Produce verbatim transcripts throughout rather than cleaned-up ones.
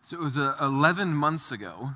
So it was uh, eleven months ago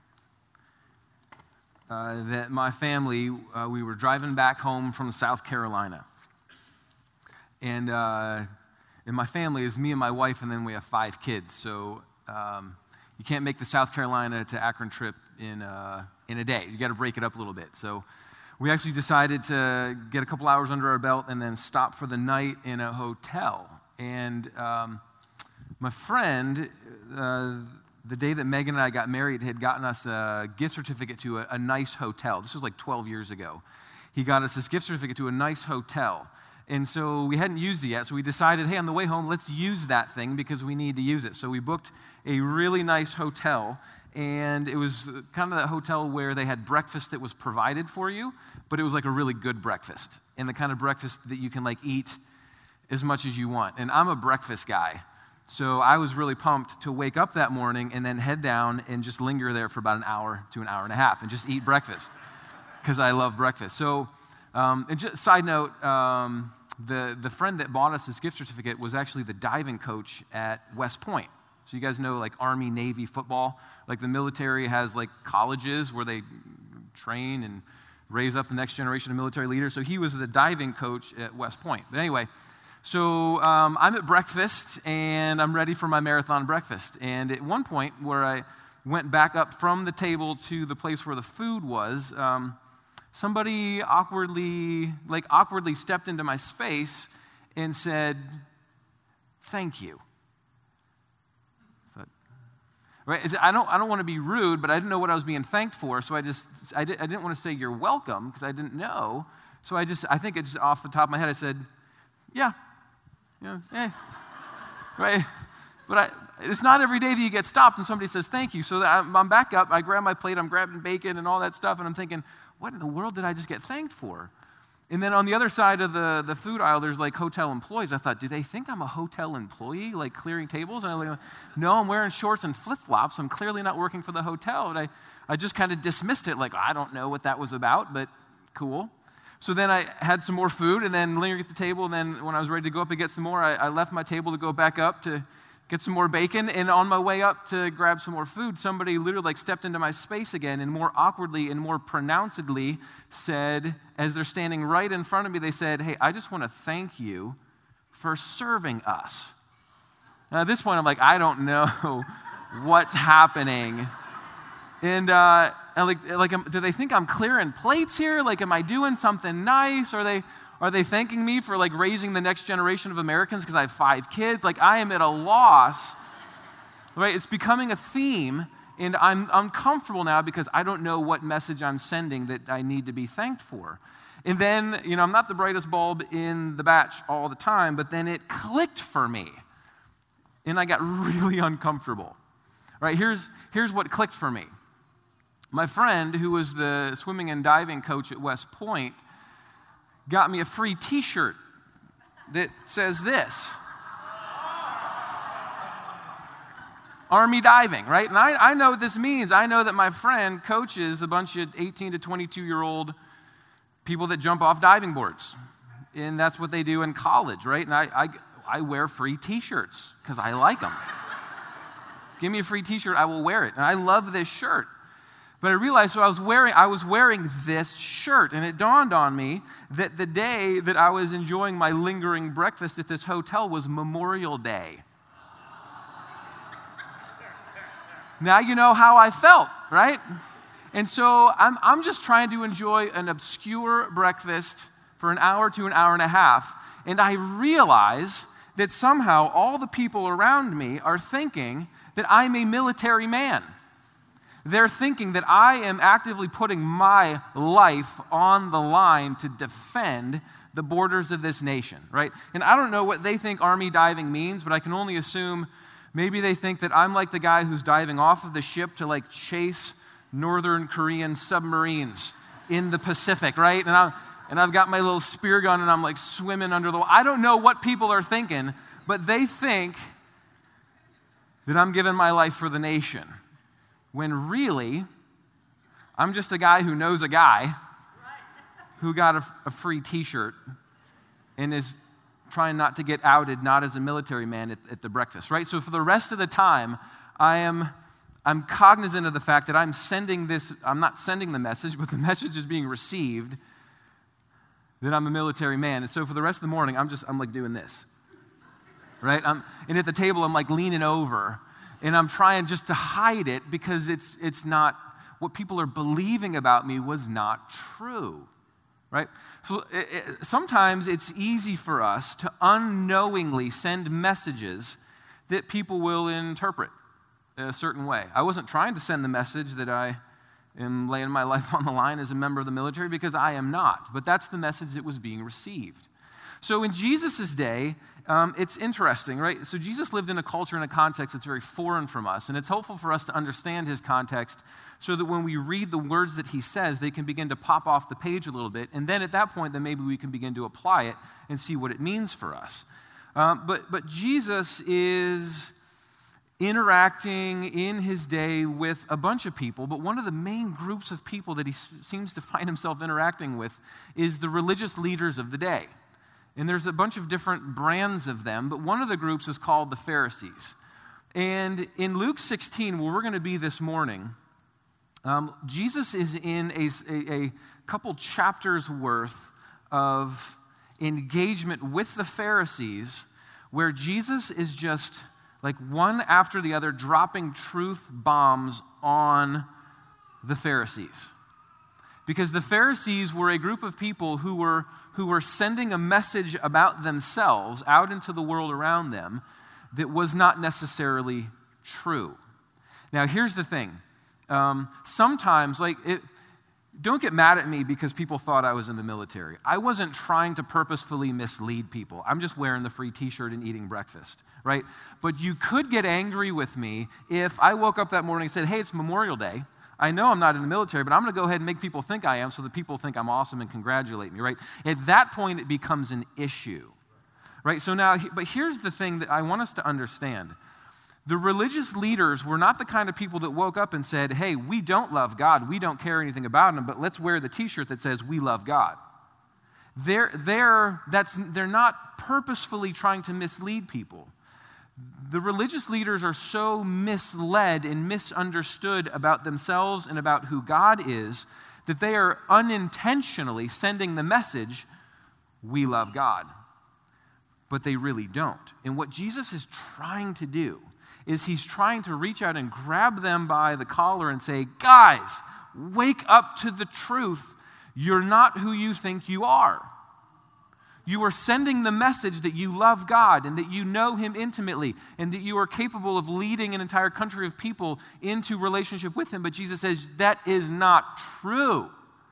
uh, that my family, uh, we were driving back home from South Carolina. And uh, in my family is me and my wife, and then we have five kids. So um, you can't make the South Carolina to Akron trip in, uh, in a day. You got to break it up a little bit. So we actually decided to get a couple hours under our belt and then stop for the night in a hotel. And um, my friend, uh, the day that Megan and I got married, had gotten us a gift certificate to a, a nice hotel. This was like twelve years ago. He got us this gift certificate to a nice hotel. And so we hadn't used it yet, so we decided, hey, on the way home, let's use that thing because we need to use it. So we booked a really nice hotel, and it was kind of that hotel where they had breakfast that was provided for you, but it was like a really good breakfast, and the kind of breakfast that you can like eat as much as you want. And I'm a breakfast guy, so I was really pumped to wake up that morning and then head down and just linger there for about an hour to an hour and a half and just eat breakfast because I love breakfast. So, um, and just side note, um, the, the friend that bought us this gift certificate was actually the diving coach at West Point. So you guys know like Army, Navy football, like the military has like colleges where they train and raise up the next generation of military leaders. So he was the diving coach at West Point. But anyway, so um, I'm at breakfast, and I'm ready for my marathon breakfast. And at one point where I went back up from the table to the place where the food was, um, somebody awkwardly, like awkwardly stepped into my space and said, "Thank you." But, right? I don't, I don't want to be rude, but I didn't know what I was being thanked for, so I just, I, did, I didn't want to say "you're welcome" because I didn't know. So I just, I think it's off the top of my head, I said, "Yeah." You know, eh, right? But I, it's not every day that you get stopped and somebody says thank you. So I'm, I'm back up. I grab my plate. I'm grabbing bacon and all that stuff. And I'm thinking, what in the world did I just get thanked for? And then on the other side of the, the food aisle, there's like hotel employees. I thought, do they think I'm a hotel employee, like clearing tables? And I'm like, no, I'm wearing shorts and flip-flops. I'm clearly not working for the hotel. And I, I just kind of dismissed it like, I don't know what that was about, but cool. So then I had some more food, and then lingered at the table, and then when I was ready to go up and get some more, I, I left my table to go back up to get some more bacon, and on my way up to grab some more food, somebody literally like stepped into my space again and more awkwardly and more pronouncedly said, as they're standing right in front of me, they said, "Hey, I just want to thank you for serving us." Now at this point, I'm like, I don't know what's happening. And, uh, and like, like, do they think I'm clearing plates here? Like, am I doing something nice? Are they, are they thanking me for like raising the next generation of Americans because I have five kids? Like, I am at a loss, right? It's becoming a theme, and I'm uncomfortable now because I don't know what message I'm sending that I need to be thanked for. And then, you know, I'm not the brightest bulb in the batch all the time, but then it clicked for me, and I got really uncomfortable. Right? Here's, here's what clicked for me. My friend, who was the swimming and diving coach at West Point, got me a free t-shirt that says this. Army diving, right? And I, I know what this means. I know that my friend coaches a bunch of eighteen to twenty-two-year-old people that jump off diving boards. And that's what they do in college, right? And I, I, I wear free t-shirts because I like them. Give me a free t-shirt, I will wear it. And I love this shirt. But I realized, so I was wearing, I was wearing this shirt, and it dawned on me that the day that I was enjoying my lingering breakfast at this hotel was Memorial Day. Now you know how I felt, right? And so I'm, I'm just trying to enjoy an obscure breakfast for an hour to an hour and a half, and I realize that somehow all the people around me are thinking that I'm a military man. They're thinking that I am actively putting my life on the line to defend the borders of this nation, right? And I don't know what they think Army diving means, but I can only assume maybe they think that I'm like the guy who's diving off of the ship to like chase Northern Korean submarines in the Pacific, right? And, I, and I've got my little spear gun and I'm like swimming under the water. I don't know what people are thinking, but they think that I'm giving my life for the nation. When really, I'm just a guy who knows a guy who got a, a free t-shirt and is trying not to get outed, not as a military man at, at the breakfast, right? So for the rest of the time, I am I'm cognizant of the fact that I'm sending this, I'm not sending the message, but the message is being received, that I'm a military man. And so for the rest of the morning, I'm just, I'm like doing this, right? I'm, and at the table, I'm like leaning over, and I'm trying just to hide it because it's it's not, what people are believing about me was not true, right? So it, it, sometimes it's easy for us to unknowingly send messages that people will interpret a certain way. I wasn't trying to send the message that I am laying my life on the line as a member of the military, because I am not. But that's the message that was being received. So in Jesus' day, um, it's interesting, right? So Jesus lived in a culture and a context that's very foreign from us. And it's helpful for us to understand his context so that when we read the words that he says, they can begin to pop off the page a little bit. And then at that point, then maybe we can begin to apply it and see what it means for us. Um, but, but Jesus is interacting in his day with a bunch of people, but one of the main groups of people that he s- seems to find himself interacting with is the religious leaders of the day. And there's a bunch of different brands of them, but one of the groups is called the Pharisees. And in Luke sixteen, where we're going to be this morning, um, Jesus is in a, a, a couple chapters worth of engagement with the Pharisees, where Jesus is just like one after the other dropping truth bombs on the Pharisees. Because the Pharisees were a group of people who were, who were sending a message about themselves out into the world around them that was not necessarily true. Now, here's the thing. Um, sometimes, like, it, don't get mad at me because people thought I was in the military. I wasn't trying to purposefully mislead people. I'm just wearing the free t-shirt and eating breakfast, right? But you could get angry with me if I woke up that morning and said, hey, it's Memorial Day. I know I'm not in the military, but I'm going to go ahead and make people think I am so that people think I'm awesome and congratulate me, right? At that point, it becomes an issue, right? So now, but here's the thing that I want us to understand. The religious leaders were not the kind of people that woke up and said, hey, we don't love God, we don't care anything about him, but let's wear the t-shirt that says we love God. They're, they're, that's, they're not purposefully trying to mislead people. The religious leaders are so misled and misunderstood about themselves and about who God is that they are unintentionally sending the message, we love God. But they really don't. And what Jesus is trying to do is he's trying to reach out and grab them by the collar and say, guys, wake up to the truth. You're not who you think you are. You are sending the message that you love God and that you know him intimately and that you are capable of leading an entire country of people into relationship with him. But Jesus says that is not true.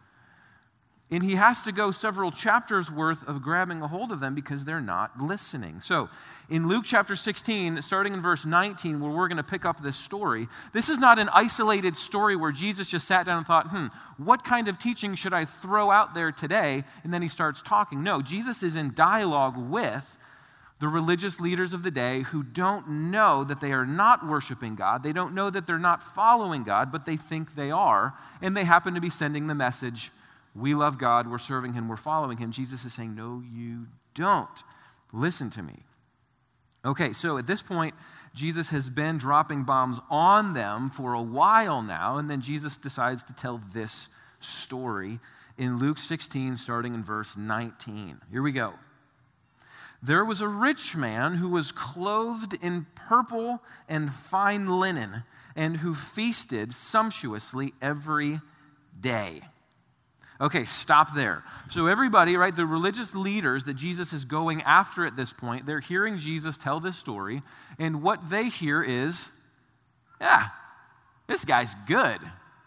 And he has to go several chapters worth of grabbing a hold of them because they're not listening. So in Luke chapter sixteen, starting in verse nineteen, where we're going to pick up this story, this is not an isolated story where Jesus just sat down and thought, hmm, what kind of teaching should I throw out there today? And then he starts talking. No, Jesus is in dialogue with the religious leaders of the day who don't know that they are not worshiping God. They don't know that they're not following God, but they think they are. And they happen to be sending the message, we love God, we're serving him, we're following him. Jesus is saying, no, you don't. Listen to me. Okay, so at this point, Jesus has been dropping bombs on them for a while now, and then Jesus decides to tell this story in Luke sixteen, starting in verse nineteen. Here we go. There was a rich man who was clothed in purple and fine linen, and who feasted sumptuously every day. Okay, stop there. So everybody, right, the religious leaders that Jesus is going after at this point, they're hearing Jesus tell this story, and what they hear is, yeah, this guy's good.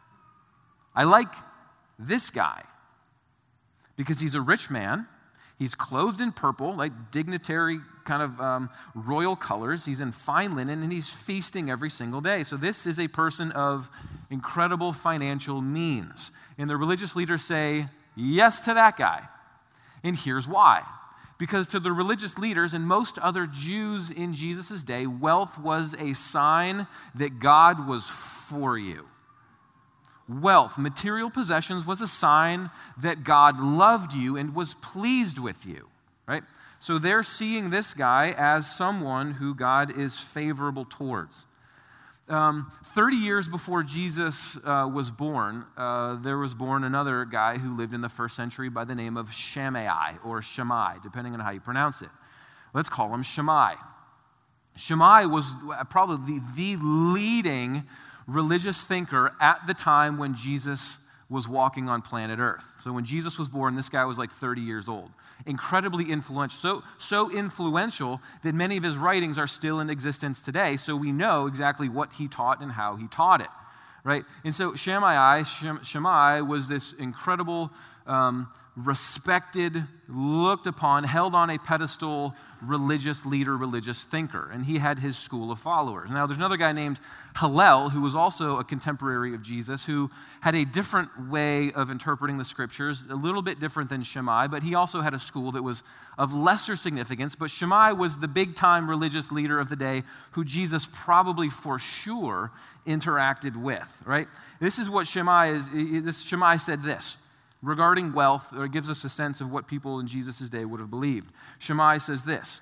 I like this guy because he's a rich man. He's clothed in purple, like dignitary kind of um, royal colors. He's in fine linen, and he's feasting every single day. So this is a person of incredible financial means. And the religious leaders say, yes to that guy. And here's why. Because to the religious leaders and most other Jews in Jesus' day, wealth was a sign that God was for you. Wealth, material possessions, was a sign that God loved you and was pleased with you, right? So they're seeing this guy as someone who God is favorable towards. Um, thirty years before Jesus uh, was born, uh, there was born another guy who lived in the first century by the name of Shammai, or Shammai, depending on how you pronounce it. Let's call him Shammai. Shammai was probably the, the leading religious thinker at the time when Jesus was walking on planet Earth. So when Jesus was born, this guy was like thirty years old. Incredibly influential, so, so influential that many of his writings are still in existence today, so we know exactly what he taught and how he taught it, right? And so Shammai, Shammai was this incredible, um, respected, looked upon, held on a pedestal religious leader, religious thinker, and he had his school of followers. Now, there's another guy named Hillel, who was also a contemporary of Jesus, who had a different way of interpreting the scriptures, a little bit different than Shammai, but he also had a school that was of lesser significance. But Shammai was the big-time religious leader of the day who Jesus probably for sure interacted with, right? This is what Shammai is, this Shammai said this regarding wealth, or it gives us a sense of what people in Jesus' day would have believed. Shammai says this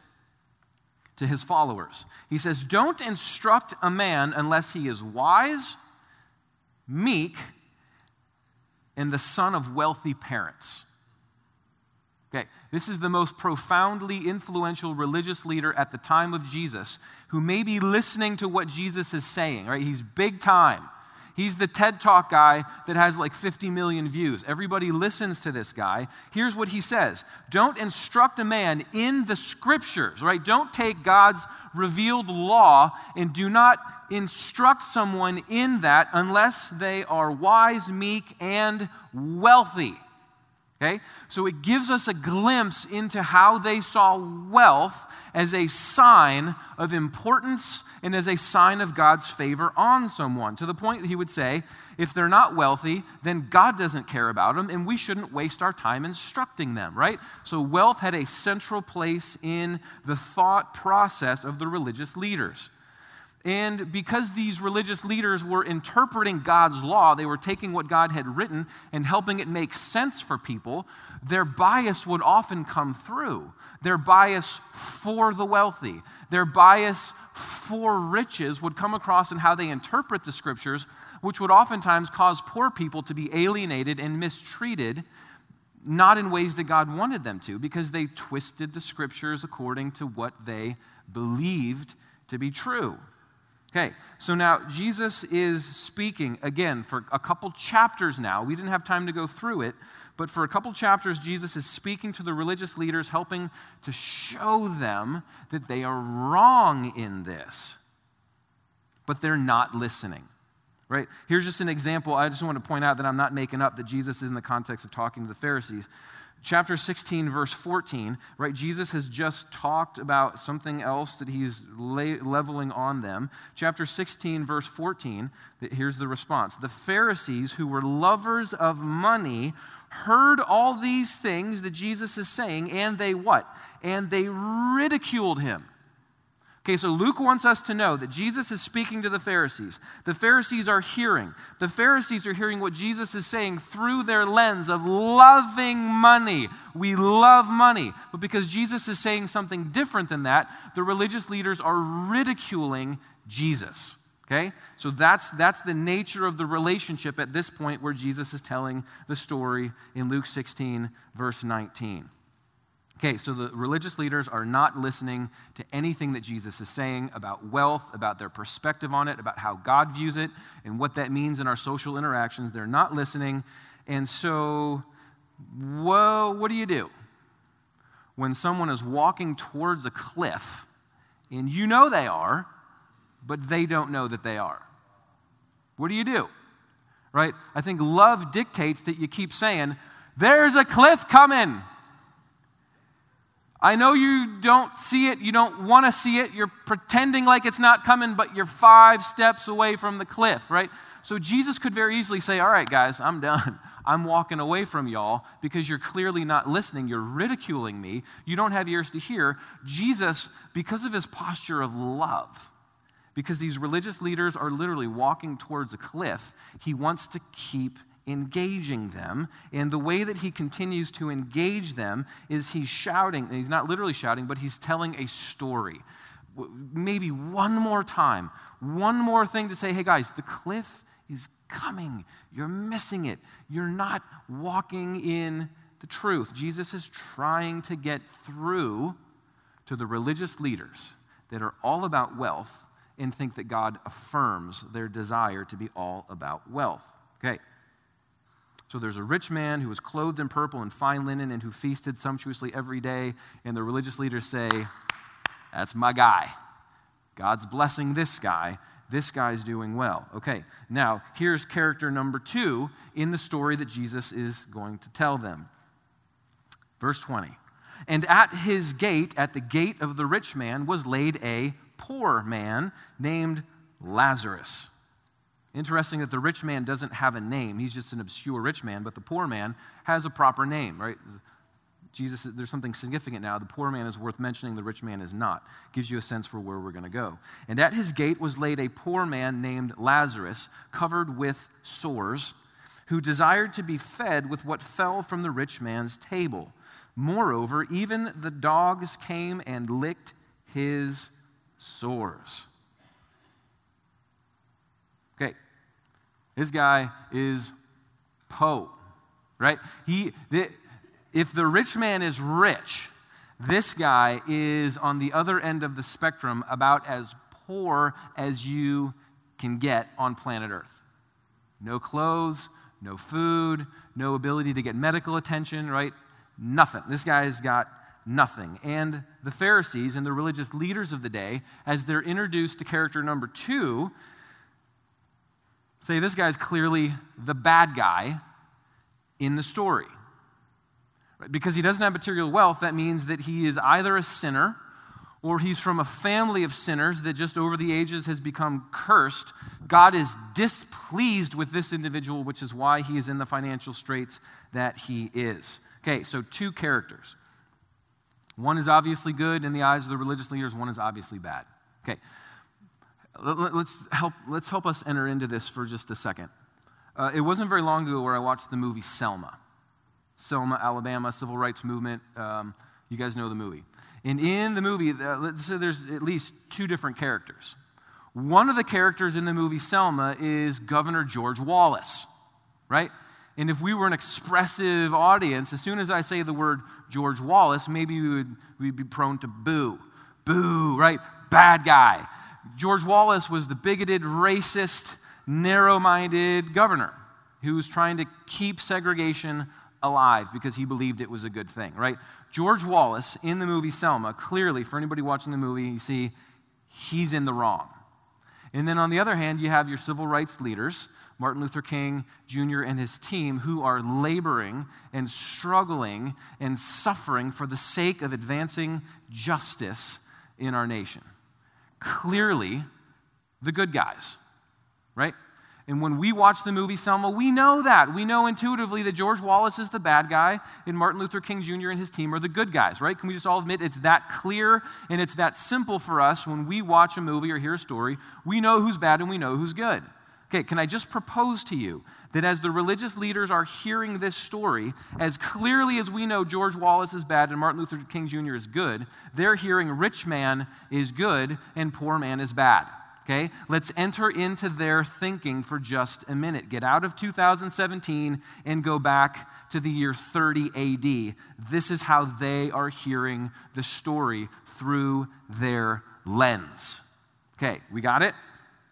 to his followers. He says, "Don't instruct a man unless he is wise, meek, and the son of wealthy parents." Okay, this is the most profoundly influential religious leader at the time of Jesus who may be listening to what Jesus is saying, right? He's big time. He's the TED Talk guy that has like fifty million views. Everybody listens to this guy. Here's what he says. Don't instruct a man in the scriptures, right? Don't take God's revealed law and do not instruct someone in that unless they are wise, meek, and wealthy. Okay? So it gives us a glimpse into how they saw wealth as a sign of importance and as a sign of God's favor on someone, to the point that he would say, if they're not wealthy, then God doesn't care about them, and we shouldn't waste our time instructing them, right? So wealth had a central place in the thought process of the religious leaders. And because these religious leaders were interpreting God's law, they were taking what God had written and helping it make sense for people, their bias would often come through. Their bias for the wealthy, their bias for riches would come across in how they interpret the scriptures, which would oftentimes cause poor people to be alienated and mistreated, not in ways that God wanted them to, because they twisted the scriptures according to what they believed to be true. Okay, so now Jesus is speaking, again, for a couple chapters now. We didn't have time to go through it, but for a couple chapters, Jesus is speaking to the religious leaders, helping to show them that they are wrong in this, but they're not listening, right? Here's just an example. I just want to point out that I'm not making up that Jesus is in the context of talking to the Pharisees. Chapter sixteen, verse fourteen, right? Jesus has just talked about something else that he's leveling on them. Chapter sixteen, verse fourteen, here's the response. The Pharisees, who were lovers of money, heard all these things that Jesus is saying, and they what? And they ridiculed him. Okay, so Luke wants us to know that Jesus is speaking to the Pharisees. The Pharisees are hearing. The Pharisees are hearing what Jesus is saying through their lens of loving money. We love money. But because Jesus is saying something different than that, the religious leaders are ridiculing Jesus. Okay? So that's, that's the nature of the relationship at this point where Jesus is telling the story in Luke sixteen, verse nineteen. Okay, so the religious leaders are not listening to anything that Jesus is saying about wealth, about their perspective on it, about how God views it, and what that means in our social interactions. They're not listening. And so, whoa, what do you do when someone is walking towards a cliff, and you know they are, but they don't know that they are? What do you do? Right? I think love dictates that you keep saying, there's a cliff coming. I know you don't see it, you don't want to see it, you're pretending like it's not coming, but you're five steps away from the cliff, right? So Jesus could very easily say, all right, guys, I'm done. I'm walking away from y'all because you're clearly not listening. You're ridiculing me. You don't have ears to hear. Jesus, because of his posture of love, because these religious leaders are literally walking towards a cliff, he wants to keep engaging them, and the way that he continues to engage them is he's shouting, and he's not literally shouting, but he's telling a story. maybe one more time, one more thing to say, hey guys, the cliff is coming. You're missing it. You're not walking in the truth. Jesus is trying to get through to the religious leaders that are all about wealth and think that God affirms their desire to be all about wealth. Okay. So there's a rich man who was clothed in purple and fine linen and who feasted sumptuously every day, and the religious leaders say, that's my guy. God's blessing this guy. This guy's doing well. Okay, now here's character number two in the story that Jesus is going to tell them. Verse twenty. And at his gate, at the gate of the rich man, was laid a poor man named Lazarus. Interesting that the rich man doesn't have a name. He's just an obscure rich man, but the poor man has a proper name, right? Jesus, there's something significant now. The poor man is worth mentioning, the rich man is not. Gives you a sense for where we're going to go. And at his gate was laid a poor man named Lazarus, covered with sores, who desired to be fed with what fell from the rich man's table. Moreover, even the dogs came and licked his sores. Okay, this guy is po, right? He, the, if the rich man is rich, this guy is on the other end of the spectrum, about as poor as you can get on planet Earth. No clothes, no food, no ability to get medical attention, right? Nothing. This guy's got nothing. And the Pharisees and the religious leaders of the day, as they're introduced to character number two, say this guy's clearly the bad guy in the story. Right? Because he doesn't have material wealth, that means that he is either a sinner or he's from a family of sinners that just over the ages has become cursed. God is displeased with this individual, which is why he is in the financial straits that he is. Okay, so two characters. One is obviously good in the eyes of the religious leaders, one is obviously bad. Okay. Let's help, let's help us enter into this for just a second. Uh, it wasn't very long ago where I watched the movie Selma. Selma, Alabama, civil rights movement. Um, you guys know the movie. And in the movie, uh, let's say there's at least two different characters. One of the characters in the movie Selma is Governor George Wallace, right? And if we were an expressive audience, as soon as I say the word George Wallace, maybe we would we'd be prone to boo. Boo, right? Bad guy. George Wallace was the bigoted, racist, narrow-minded governor who was trying to keep segregation alive because he believed it was a good thing, right? George Wallace, in the movie Selma, clearly, for anybody watching the movie, you see, he's in the wrong. And then on the other hand, you have your civil rights leaders, Martin Luther King Junior and his team, who are laboring and struggling and suffering for the sake of advancing justice in our nation. Clearly, the good guys, right? And when we watch the movie Selma, we know that. We know intuitively that George Wallace is the bad guy and Martin Luther King Junior and his team are the good guys, right? Can we just all admit it's that clear and it's that simple for us when we watch a movie or hear a story? We know who's bad and we know who's good. Okay, can I just propose to you that as the religious leaders are hearing this story, as clearly as we know George Wallace is bad and Martin Luther King Junior is good, they're hearing rich man is good and poor man is bad. Okay, let's enter into their thinking for just a minute. Get out of two thousand seventeen and go back to the year thirty A D. This is how they are hearing the story through their lens. Okay, we got it?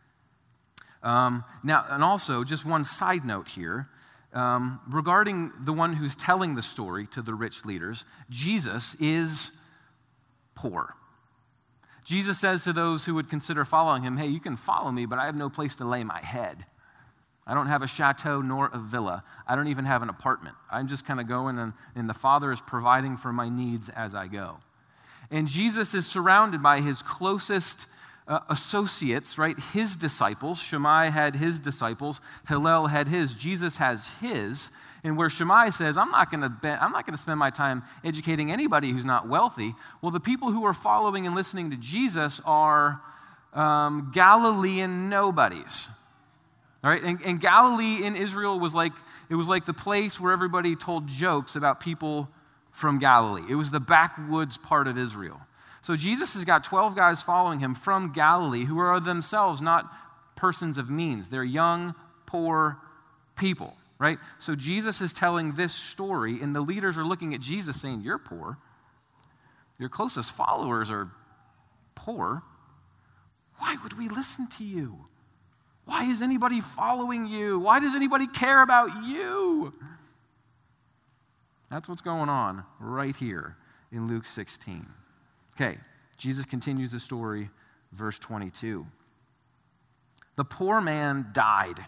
Um, now, and also, just one side note here. Um, regarding the one who's telling the story to the rich leaders, Jesus is poor. Jesus says to those who would consider following him, hey, you can follow me, but I have no place to lay my head. I don't have a chateau nor a villa. I don't even have an apartment. I'm just kind of going, and, and the Father is providing for my needs as I go. And Jesus is surrounded by his closest uh, associates, right? His disciples. Shammai had his disciples. Hillel had his. Jesus has his. And where Shammai says, I'm not going to be, I'm not going to spend my time educating anybody who's not wealthy. Well, the people who are following and listening to Jesus are um, Galilean nobodies. All right, and, and Galilee in Israel was like it was like the place where everybody told jokes about people from Galilee. It was the backwoods part of Israel. So Jesus has got twelve guys following him from Galilee who are themselves not persons of means. They're young, poor people, right? So Jesus is telling this story, and the leaders are looking at Jesus saying, you're poor. Your closest followers are poor. Why would we listen to you? Why is anybody following you? Why does anybody care about you? That's what's going on right here in Luke sixteen. Okay, Jesus continues the story, verse twenty-two. The poor man died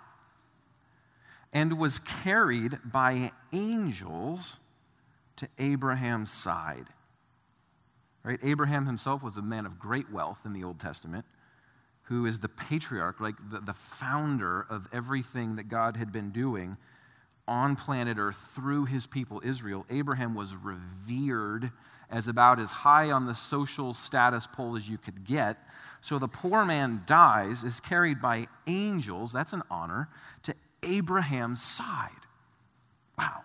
and was carried by angels to Abraham's side. Right? Abraham himself was a man of great wealth in the Old Testament, who is the patriarch, like the, the founder of everything that God had been doing on planet Earth through his people, Israel. Abraham was revered as about as high on the social status pole as you could get. So the poor man dies, is carried by angels, that's an honor, to Abraham's side. Wow.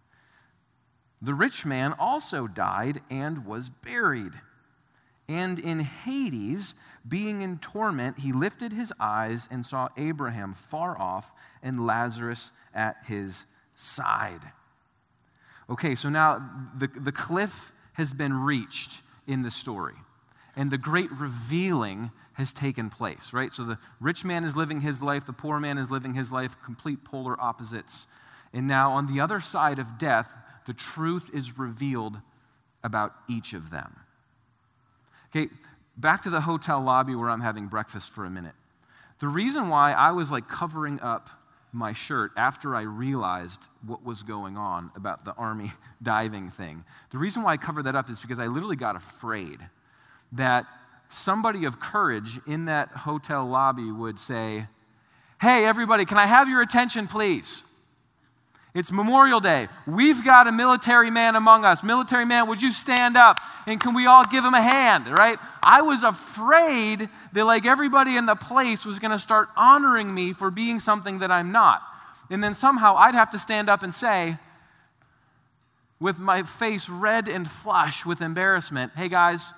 The rich man also died and was buried. And in Hades, being in torment, he lifted his eyes and saw Abraham far off and Lazarus at his side. Okay, so now the, the cliff has been reached in the story, and the great revealing has taken place, right? So the rich man is living his life, the poor man is living his life, complete polar opposites. And now on the other side of death, the truth is revealed about each of them. Okay, back to the hotel lobby where I'm having breakfast for a minute. The reason why I was like covering up my shirt after I realized what was going on about the army diving thing, the reason why I covered that up is because I literally got afraid that somebody of courage in that hotel lobby would say, hey, everybody, can I have your attention, please? It's Memorial Day. We've got a military man among us. Military man, would you stand up? And can we all give him a hand, right? I was afraid that like everybody in the place was going to start honoring me for being something that I'm not. And then somehow I'd have to stand up and say, with my face red and flush with embarrassment, hey guys,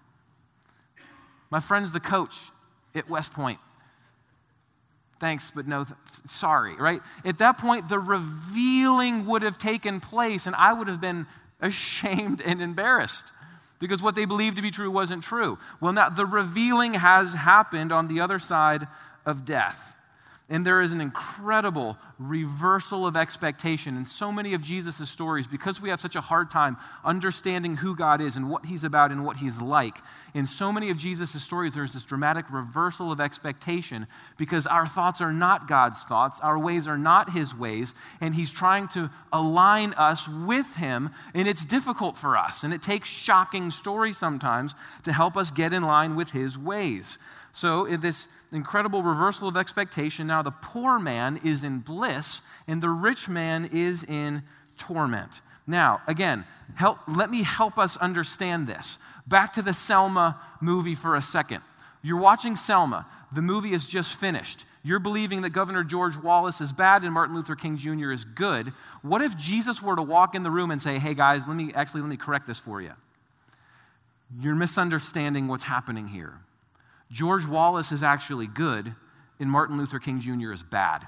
my friend's the coach at West Point. Thanks, but no, th- sorry, right? At that point, the revealing would have taken place, and I would have been ashamed and embarrassed because what they believed to be true wasn't true. Well, now the revealing has happened on the other side of death. And there is an incredible reversal of expectation in so many of Jesus' stories because we have such a hard time understanding who God is and what he's about and what he's like. In so many of Jesus' stories, there's this dramatic reversal of expectation because our thoughts are not God's thoughts, our ways are not his ways, and he's trying to align us with him, and it's difficult for us. And it takes shocking stories sometimes to help us get in line with his ways. So in this incredible reversal of expectation, now the poor man is in bliss and the rich man is in torment. Now, again, help, let me help us understand this. Back to the Selma movie for a second. You're watching Selma. The movie is just finished. You're believing that Governor George Wallace is bad and Martin Luther King Junior is good. What if Jesus were to walk in the room and say, hey guys, let me actually let me correct this for you. You're misunderstanding what's happening here. George Wallace is actually good, and Martin Luther King Junior is bad.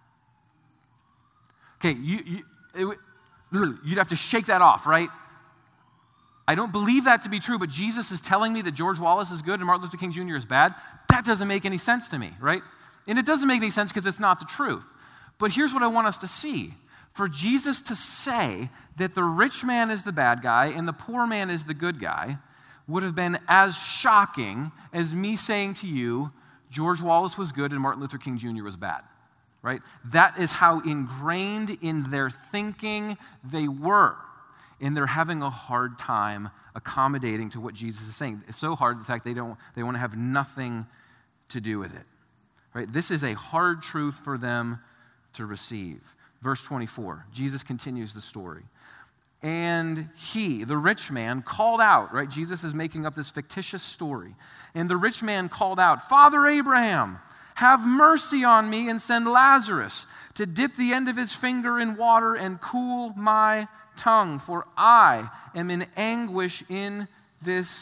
Okay, you, you, it, you'd have to shake that off, right? I don't believe that to be true, but Jesus is telling me that George Wallace is good and Martin Luther King Junior is bad. That doesn't make any sense to me, right? And it doesn't make any sense because it's not the truth. But here's what I want us to see. For Jesus to say that the rich man is the bad guy and the poor man is the good guy would have been as shocking as me saying to you, George Wallace was good and Martin Luther King Junior was bad, right? That is how ingrained in their thinking they were. And they're having a hard time accommodating to what Jesus is saying. It's so hard, in fact, they don't they want to have nothing to do with it. Right? This is a hard truth for them to receive. Verse twenty-four, Jesus continues the story. And he, the rich man, called out, right? Jesus is making up this fictitious story. And the rich man called out, Father Abraham, have mercy on me and send Lazarus to dip the end of his finger in water and cool my tongue, for I am in anguish in this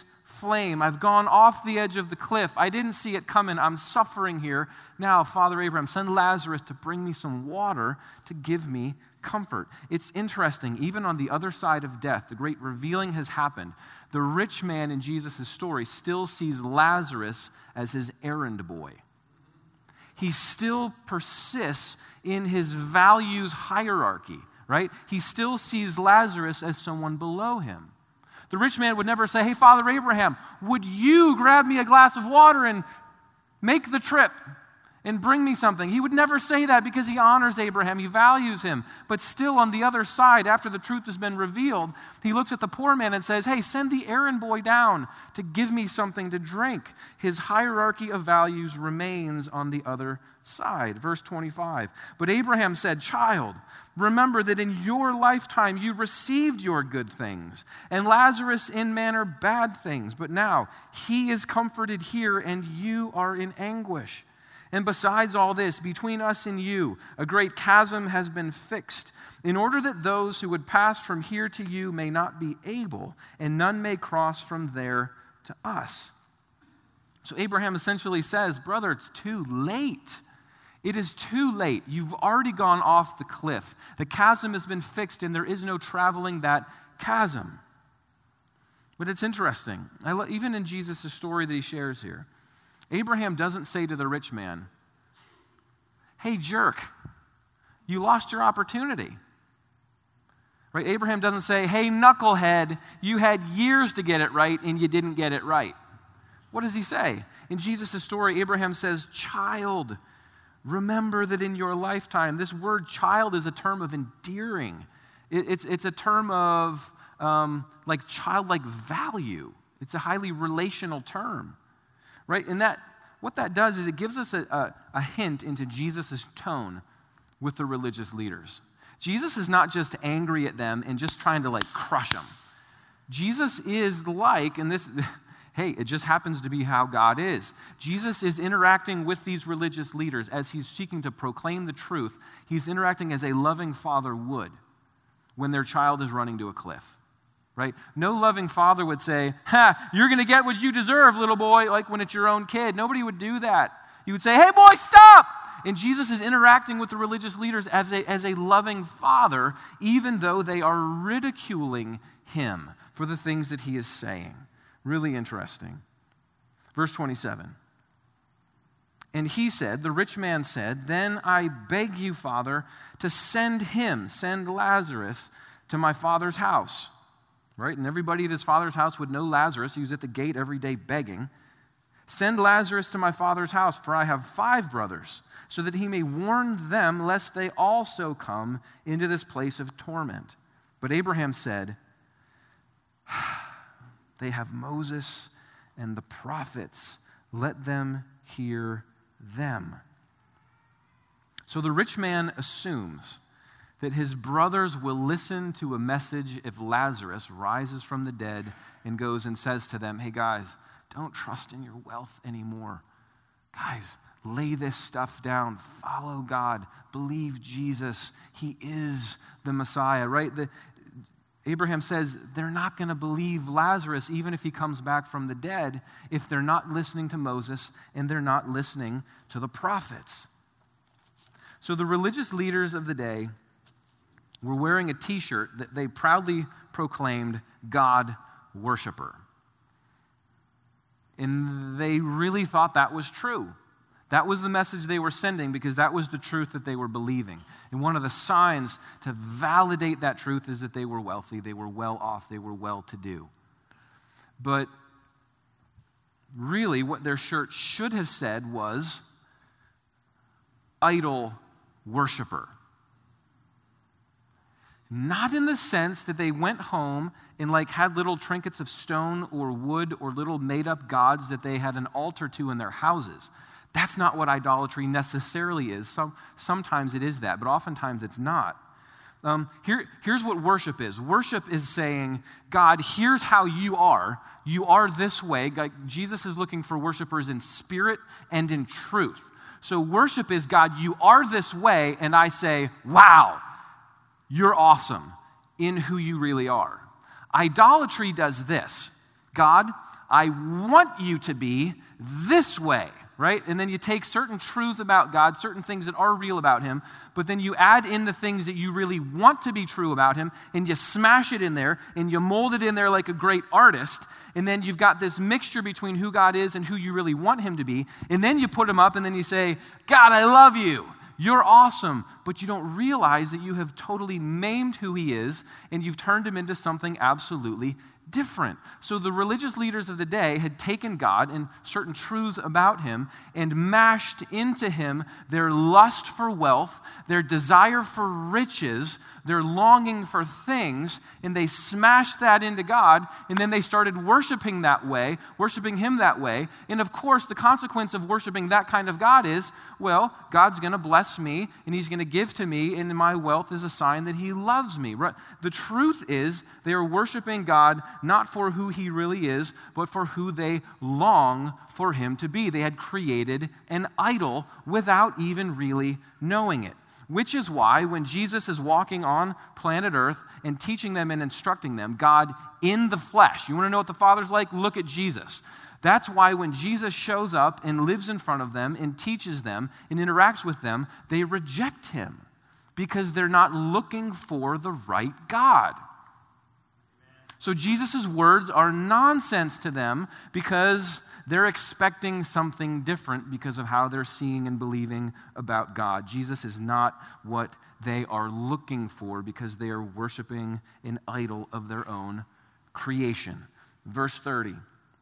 flame. I've gone off the edge of the cliff. I didn't see it coming. I'm suffering here. Now, Father Abraham, send Lazarus to bring me some water to give me comfort. It's interesting, even on the other side of death, the great revealing has happened. The rich man in Jesus' story still sees Lazarus as his errand boy. He still persists in his values hierarchy, right? He still sees Lazarus as someone below him. The rich man would never say, hey, Father Abraham, would you grab me a glass of water and make the trip and bring me something? He would never say that because he honors Abraham, he values him. But still on the other side, after the truth has been revealed, he looks at the poor man and says, hey, send the errand boy down to give me something to drink. His hierarchy of values remains on the other side. Verse twenty-five, but Abraham said, child, remember that in your lifetime you received your good things, and Lazarus in manner bad things. But now he is comforted here, and you are in anguish. And besides all this, between us and you, a great chasm has been fixed, in order that those who would pass from here to you may not be able, and none may cross from there to us. So Abraham essentially says, brother, it's too late. It is too late. You've already gone off the cliff. The chasm has been fixed, and there is no traveling that chasm. But it's interesting. I lo- even in Jesus' story that he shares here, Abraham doesn't say to the rich man, hey, jerk, you lost your opportunity. Right? Abraham doesn't say, hey, knucklehead, you had years to get it right and you didn't get it right. What does he say? In Jesus' story, Abraham says, child, remember that in your lifetime, this word child is a term of endearing. It, it's, it's a term of um, like childlike value. It's a highly relational term. Right? And that, what that does is it gives us a, a, a hint into Jesus' tone with the religious leaders. Jesus is not just angry at them and just trying to like crush them. Jesus is like, and this, hey, it just happens to be how God is. Jesus is interacting with these religious leaders as he's seeking to proclaim the truth. He's interacting as a loving father would when their child is running to a cliff. Right? No loving father would say, ha, you're going to get what you deserve, little boy, like when it's your own kid. Nobody would do that. You would say, hey, boy, stop. And Jesus is interacting with the religious leaders as a, as a loving father, even though they are ridiculing him for the things that he is saying. Really interesting. Verse twenty-seven. And he said, the rich man said, then I beg you, Father, to send him, send Lazarus to my father's house. Right? And everybody at his father's house would know Lazarus. He was at the gate every day begging. Send Lazarus to my father's house, for I have five brothers, so that he may warn them, lest they also come into this place of torment. But Abraham said, they have Moses and the prophets. Let them hear them. So the rich man assumes that his brothers will listen to a message if Lazarus rises from the dead and goes and says to them, hey guys, don't trust in your wealth anymore. Guys, lay this stuff down. Follow God. Believe Jesus. He is the Messiah, right? The, Abraham says they're not going to believe Lazarus even if he comes back from the dead if they're not listening to Moses and they're not listening to the prophets. So the religious leaders of the day were wearing a t-shirt that they proudly proclaimed God worshiper. And they really thought that was true. That was the message they were sending because that was the truth that they were believing. And one of the signs to validate that truth is that they were wealthy, they were well off, they were well-to-do. But really what their shirt should have said was idol worshiper. Not in the sense that they went home and like had little trinkets of stone or wood or little made-up gods that they had an altar to in their houses. That's not what idolatry necessarily is. Some, sometimes it is that, but oftentimes it's not. Um, here, here's what worship is. Worship is saying, God, here's how you are. You are this way. God, Jesus is looking for worshipers in spirit and in truth. So worship is, God, you are this way, and I say, wow, you're awesome in who you really are. Idolatry does this. God, I want you to be this way, right? And then you take certain truths about God, certain things that are real about him, but then you add in the things that you really want to be true about him, and you smash it in there, and you mold it in there like a great artist, and then you've got this mixture between who God is and who you really want him to be, and then you put him up, and then you say, God, I love you. You're awesome, but you don't realize that you have totally maimed who he is, and you've turned him into something absolutely different. So the religious leaders of the day had taken God and certain truths about him and mashed into him their lust for wealth, their desire for riches, their longing for things, and they smashed that into God, and then they started worshiping that way, worshiping him that way. And of course, the consequence of worshiping that kind of God is, well, God's going to bless me, and he's going to give to me, and my wealth is a sign that he loves me. Right? The truth is, they are worshiping God not for who he really is, but for who they long for him to be. They had created an idol without even really knowing it. Which is why when Jesus is walking on planet Earth and teaching them and instructing them, God in the flesh, you want to know what the Father's like? Look at Jesus. That's why when Jesus shows up and lives in front of them and teaches them and interacts with them, they reject him because they're not looking for the right God. So Jesus' words are nonsense to them because they're expecting something different because of how they're seeing and believing about God. Jesus is not what they are looking for because they are worshiping an idol of their own creation. Verse thirty.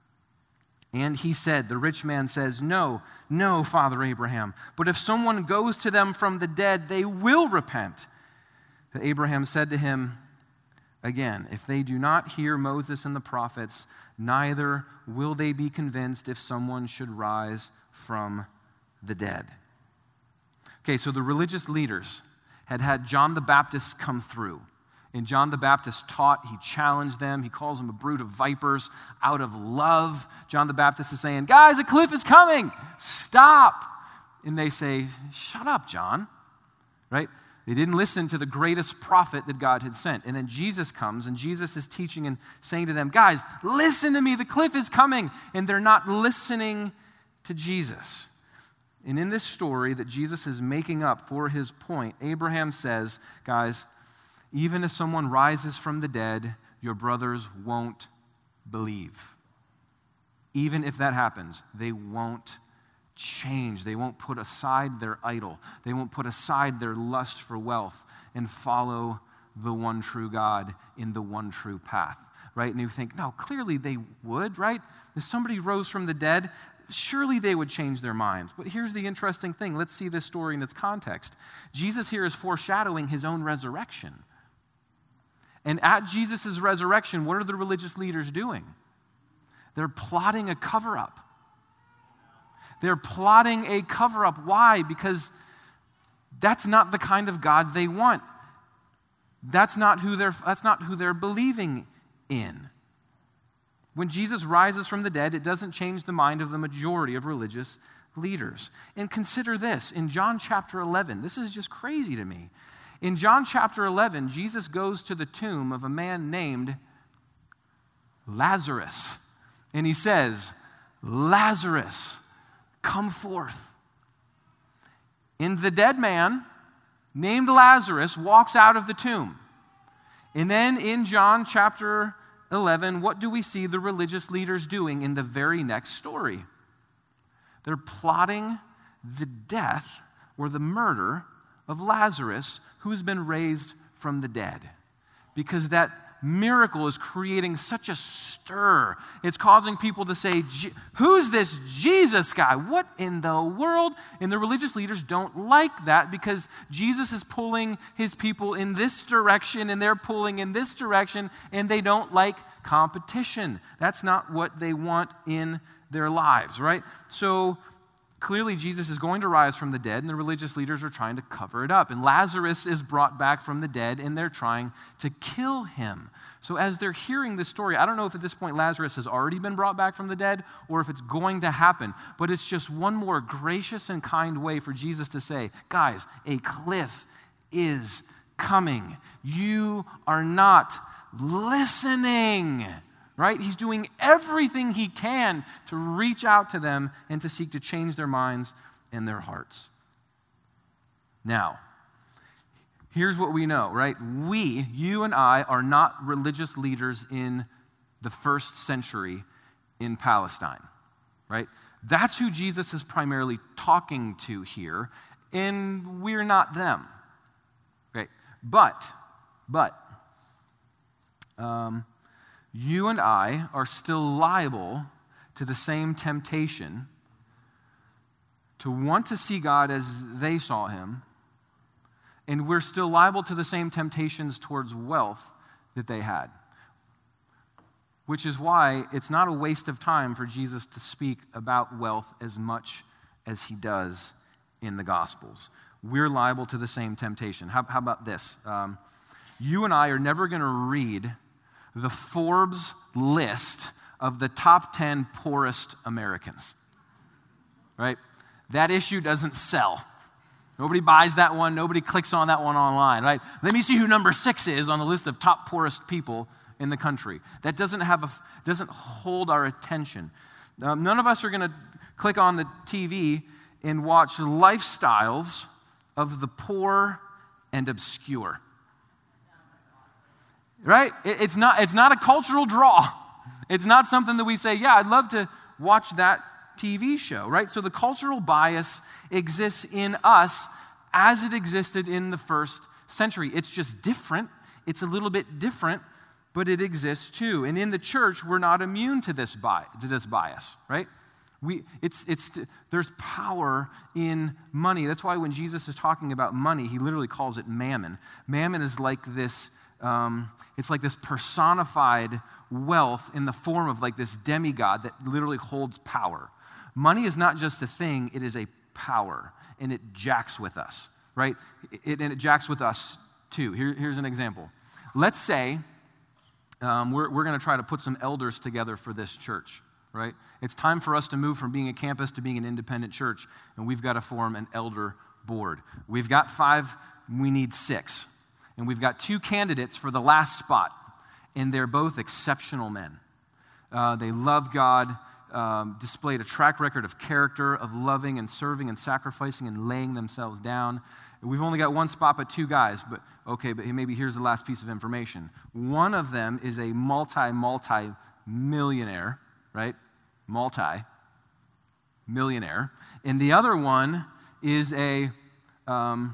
And he said, the rich man says, no, no, Father Abraham, but if someone goes to them from the dead, they will repent. But Abraham said to him, again, if they do not hear Moses and the prophets, neither will they be convinced if someone should rise from the dead. Okay, so the religious leaders had had John the Baptist come through. And John the Baptist taught, he challenged them, he calls them a brood of vipers out of love. John the Baptist is saying, guys, a cliff is coming, stop. And they say, shut up, John, right? They didn't listen to the greatest prophet that God had sent. And then Jesus comes, and Jesus is teaching and saying to them, guys, listen to me, the cliff is coming. And they're not listening to Jesus. And in this story that Jesus is making up for his point, Abraham says, guys, even if someone rises from the dead, your brothers won't believe. Even if that happens, they won't change. They won't put aside their idol. They won't put aside their lust for wealth and follow the one true God in the one true path, right? And you think, no, clearly they would, right? If somebody rose from the dead, surely they would change their minds. But here's the interesting thing. Let's see this story in its context. Jesus here is foreshadowing his own resurrection. And at Jesus' resurrection, what are the religious leaders doing? They're plotting a cover-up. They're plotting a cover-up. Why? Because that's not the kind of God they want. That's not who they're, that's not who they're believing in. When Jesus rises from the dead, it doesn't change the mind of the majority of religious leaders. And consider this, in John chapter eleven, this is just crazy to me. In John chapter eleven, Jesus goes to the tomb of a man named Lazarus. And he says, Lazarus, come forth. And the dead man named Lazarus walks out of the tomb. And then in John chapter eleven, what do we see the religious leaders doing in the very next story? They're plotting the death or the murder of Lazarus, who's been raised from the dead. Because that miracle is creating such a stir. It's causing people to say, who's this Jesus guy? What in the world? And the religious leaders don't like that because Jesus is pulling his people in this direction and they're pulling in this direction, and they don't like competition. That's not what they want in their lives, right? So clearly, Jesus is going to rise from the dead, and the religious leaders are trying to cover it up. And Lazarus is brought back from the dead, and they're trying to kill him. So as they're hearing this story, I don't know if at this point Lazarus has already been brought back from the dead or if it's going to happen, but it's just one more gracious and kind way for Jesus to say, guys, a cliff is coming. You are not listening. right? He's doing everything he can to reach out to them and to seek to change their minds and their hearts. Now, here's what we know, right? We, you and I, are not religious leaders in the first century in Palestine, right? That's who Jesus is primarily talking to here, and we're not them, okay? But, but, um, you and I are still liable to the same temptation to want to see God as they saw him, and we're still liable to the same temptations towards wealth that they had. Which is why it's not a waste of time for Jesus to speak about wealth as much as he does in the Gospels. We're liable to the same temptation. How, how about this? Um, you and I are never going to read the Forbes list of the top ten poorest Americans, right? That issue doesn't sell. Nobody buys that one. Nobody clicks on that one online, right? Let me see who number six is on the list of top poorest people in the country. That doesn't have a, doesn't hold our attention. Um, none of us are going to click on the T V and watch lifestyles of the poor and obscure. Right? It, it's not, it's not a cultural draw. It's not something that we say, yeah, I'd love to watch that T V show, right? So the cultural bias exists in us as it existed in the first century. It's just different. It's a little bit different, but it exists too. And in the church, we're not immune to this bias, to this bias, right? We, it's, it's, there's power in money. That's why when Jesus is talking about money, he literally calls it mammon. Mammon is like this, um, it's like this personified wealth in the form of like this demigod that literally holds power. Money is not just a thing, it is a power, and it jacks with us, right? It, and it jacks with us too. Here, here's an example. Let's say um, we're, we're going to try to put some elders together for this church, right? It's time for us to move from being a campus to being an independent church, and we've got to form an elder board. We've got five, we need six. And we've got two candidates for the last spot, and they're both exceptional men. Uh, they love God, um, displayed a track record of character, of loving and serving and sacrificing and laying themselves down. We've only got one spot, but two guys. But okay, but maybe here's the last piece of information. One of them is a multi, multi-millionaire, right? Multi-millionaire. And the other one is a um,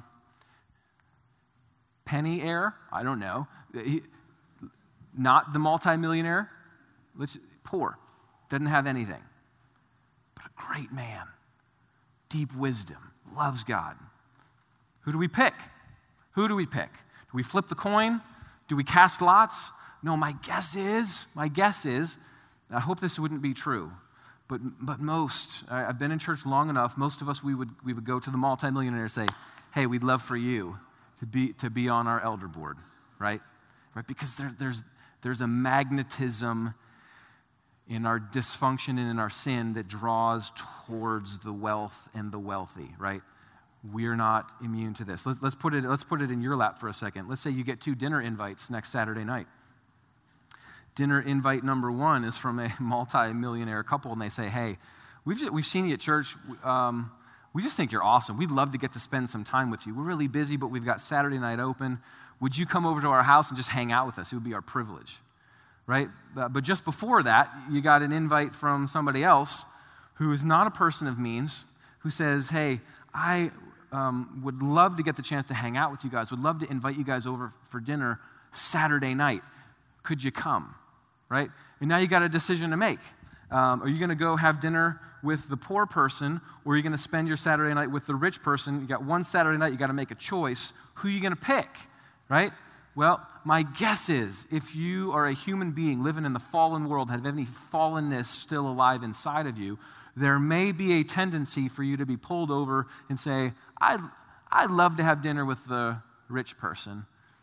penny heir. I don't know. He, not the multi-millionaire. Let's, poor. Doesn't have anything. But a great man. Deep wisdom. Loves God. Who do we pick? Who do we pick? Do we flip the coin? Do we cast lots? No, my guess is, my guess is, I hope this wouldn't be true, but but most, I, I've been in church long enough, most of us, we would we would go to the multimillionaire and say, hey, we'd love for you to be to be on our elder board, right? Right? Because there, there's there's a magnetism in our dysfunction and in our sin that draws towards the wealth and the wealthy, right? We're not immune to this. Let's, let's put it let's put it in your lap for a second. Let's say you get two dinner invites next Saturday night. Dinner invite number one is from a multi-millionaire couple, and they say, hey, we've, just, we've seen you at church. Um, we just think you're awesome. We'd love to get to spend some time with you. We're really busy, but we've got Saturday night open. Would you come over to our house and just hang out with us? It would be our privilege, right? Uh, but just before that, you got an invite from somebody else who is not a person of means, who says, hey, I um, would love to get the chance to hang out with you guys, would love to invite you guys over for dinner Saturday night. Could you come? Right? And now you got a decision to make. Um, are you going to go have dinner with the poor person, or are you going to spend your Saturday night with the rich person? You got one Saturday night, you got to make a choice. Who are you going to pick? Right? Well, my guess is if you are a human being living in the fallen world, have any fallenness still alive inside of you, there may be a tendency for you to be pulled over and say, I'd, I'd love to have dinner with the rich person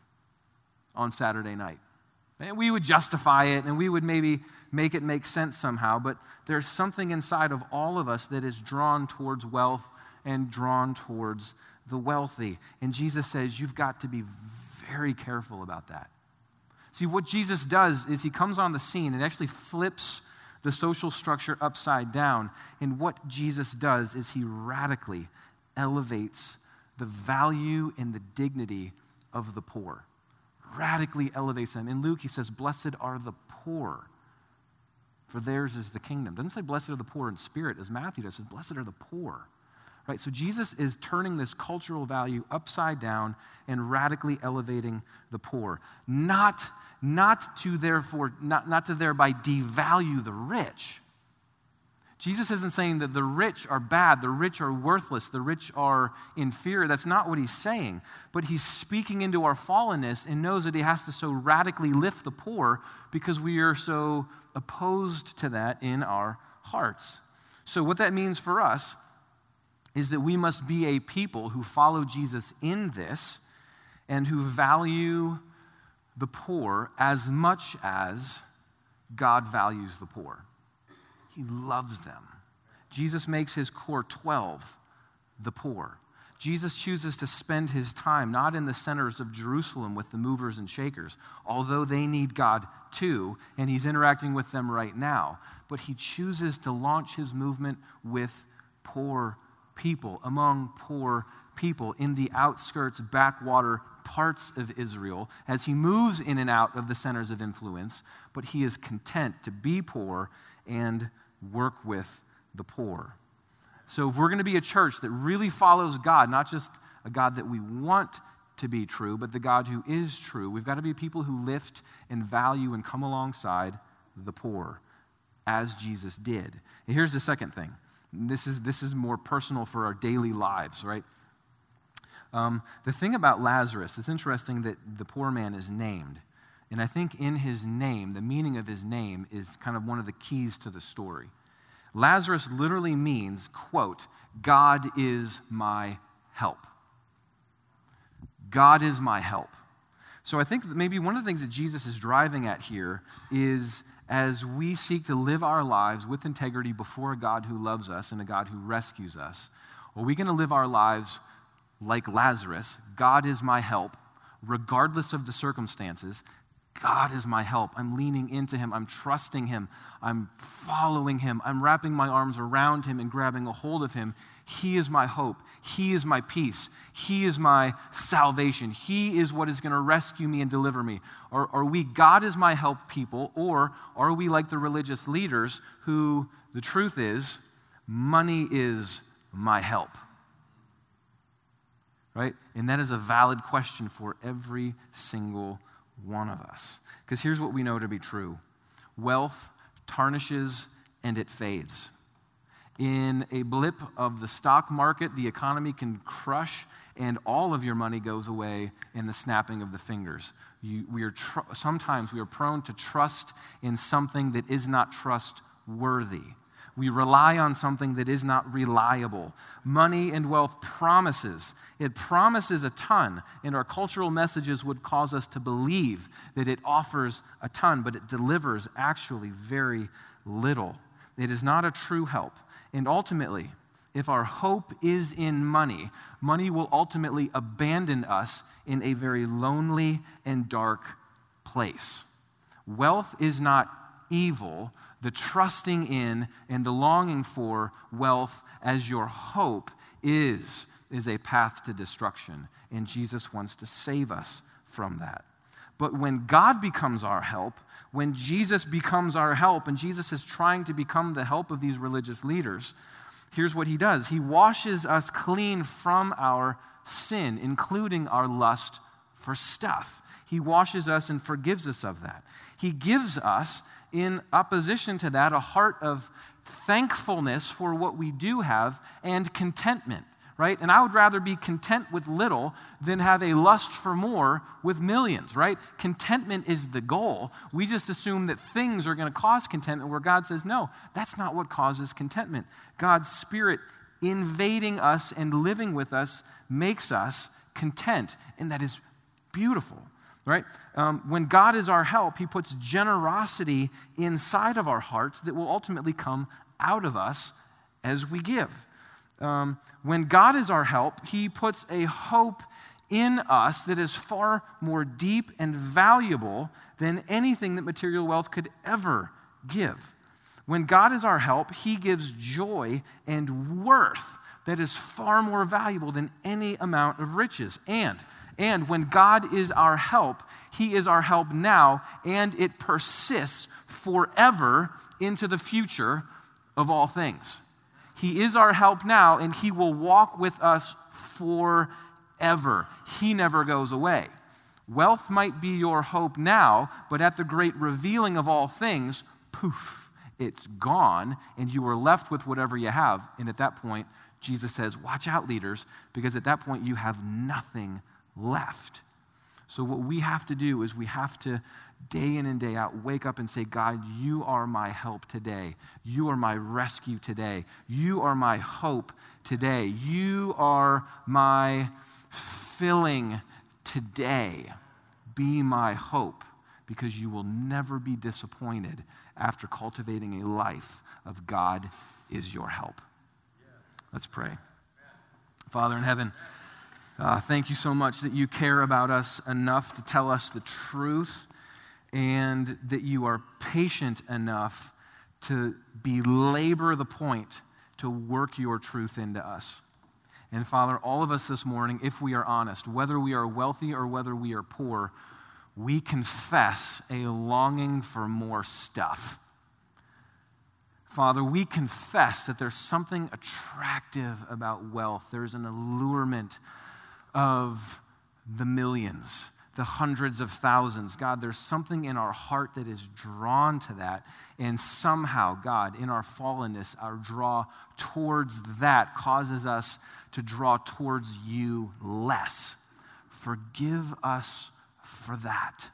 on Saturday night. And we would justify it, and we would maybe make it make sense somehow, but there's something inside of all of us that is drawn towards wealth and drawn towards the wealthy. And Jesus says you've got to be very careful about that. See, what Jesus does is he comes on the scene and actually flips the social structure upside down. And what Jesus does is he radically elevates the value and the dignity of the poor. Radically elevates them. In Luke, he says, blessed are the poor, for theirs is the kingdom. Doesn't say blessed are the poor in spirit, as Matthew does. It says blessed are the poor. Right? So Jesus is turning this cultural value upside down and radically elevating the poor. Not, not to therefore, not, not to thereby devalue the rich. Jesus isn't saying that the rich are bad, the rich are worthless, the rich are inferior. That's not what he's saying. But he's speaking into our fallenness and knows that he has to so radically lift the poor because we are so opposed to that in our hearts. So what that means for us is that we must be a people who follow Jesus in this and who value the poor as much as God values the poor. He loves them. Jesus makes his core twelve the poor. Jesus chooses to spend his time not in the centers of Jerusalem with the movers and shakers, although they need God too, and he's interacting with them right now. But he chooses to launch his movement with poor people, among poor people in the outskirts, backwater parts of Israel as he moves in and out of the centers of influence, but he is content to be poor and work with the poor. So if we're going to be a church that really follows God, not just a God that we want to be true, but the God who is true, we've got to be people who lift and value and come alongside the poor, as Jesus did. And here's the second thing. This is, this is more personal for our daily lives, right? Um, the thing about Lazarus, it's interesting that the poor man is named. And I think in his name, the meaning of his name is kind of one of the keys to the story. Lazarus literally means, quote, God is my help. God is my help. So I think that maybe one of the things that Jesus is driving at here is as we seek to live our lives with integrity before a God who loves us and a God who rescues us, are we going to live our lives like Lazarus? God is my help, regardless of the circumstances. God is my help. I'm leaning into him. I'm trusting him. I'm following him. I'm wrapping my arms around him and grabbing a hold of him. He is my hope. He is my peace. He is my salvation. He is what is going to rescue me and deliver me. Are, are we God is my help people, or are we like the religious leaders who, the truth is, money is my help? Right? And that is a valid question for every single one of us. Because here's what we know to be true. Wealth tarnishes and it fades. In a blip of the stock market, the economy can crush and all of your money goes away in the snapping of the fingers. You, we are tr- sometimes we are prone to trust in something that is not trustworthy. We rely on something that is not reliable. Money and wealth promises. It promises a ton, and our cultural messages would cause us to believe that it offers a ton, but it delivers actually very little. It is not a true help. And ultimately, if our hope is in money, money will ultimately abandon us in a very lonely and dark place. Wealth is not evil. The trusting in and the longing for wealth as your hope is, is a path to destruction. And Jesus wants to save us from that. But when God becomes our help, when Jesus becomes our help, and Jesus is trying to become the help of these religious leaders, here's what he does. He washes us clean from our sin, including our lust for stuff. He washes us and forgives us of that. He gives us, in opposition to that, a heart of thankfulness for what we do have and contentment, right? And I would rather be content with little than have a lust for more with millions, right? Contentment is the goal. We just assume that things are going to cause contentment, where God says, no, that's not what causes contentment. God's Spirit invading us and living with us makes us content, and that is beautiful. Right? Um, when God is our help, he puts generosity inside of our hearts that will ultimately come out of us as we give. Um, when God is our help, he puts a hope in us that is far more deep and valuable than anything that material wealth could ever give. When God is our help, he gives joy and worth that is far more valuable than any amount of riches. And, and when God is our help, he is our help now, and it persists forever into the future of all things. He is our help now, and he will walk with us forever. He never goes away. Wealth might be your hope now, but at the great revealing of all things, poof, it's gone, and you are left with whatever you have. And at that point, Jesus says, watch out, leaders, because at that point you have nothing left. So what we have to do is we have to, day in and day out, wake up and say, God, you are my help today. You are my rescue today. You are my hope today. You are my filling today. Be my hope, because you will never be disappointed after cultivating a life of God is your help. Let's pray. Father in heaven, uh, thank you so much that you care about us enough to tell us the truth, and that you are patient enough to belabor the point to work your truth into us. And Father, all of us this morning, if we are honest, whether we are wealthy or whether we are poor, we confess a longing for more stuff. Father, we confess that there's something attractive about wealth. There's an allurement of the millions, the hundreds of thousands. God, there's something in our heart that is drawn to that. And somehow, God, in our fallenness, our draw towards that causes us to draw towards you less. Forgive us for that.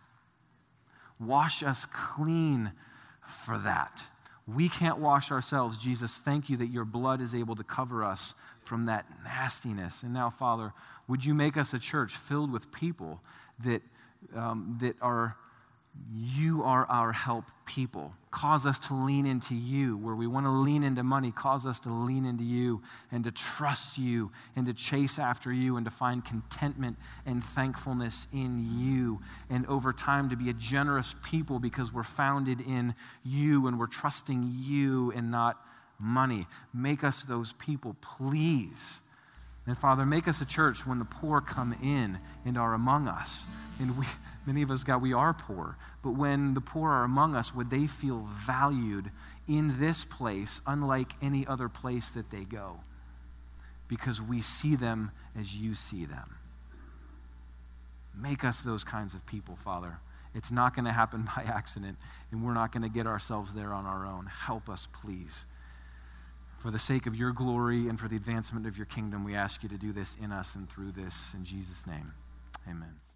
Wash us clean for that. We can't wash ourselves. Jesus, thank you that your blood is able to cover us from that nastiness. And now, Father, would you make us a church filled with people that, um, that are, you are our help people. Cause us to lean into you. Where we want to lean into money, cause us to lean into you and to trust you and to chase after you and to find contentment and thankfulness in you. And over time to be a generous people because we're founded in you and we're trusting you and not money. Make us those people, please. And Father, make us a church when the poor come in and are among us. And we, many of us, God, we are poor. But when the poor are among us, would they feel valued in this place, unlike any other place that they go? Because we see them as you see them. Make us those kinds of people, Father. It's not going to happen by accident, and we're not going to get ourselves there on our own. Help us, please. For the sake of your glory and for the advancement of your kingdom, we ask you to do this in us and through this. In Jesus' name, amen.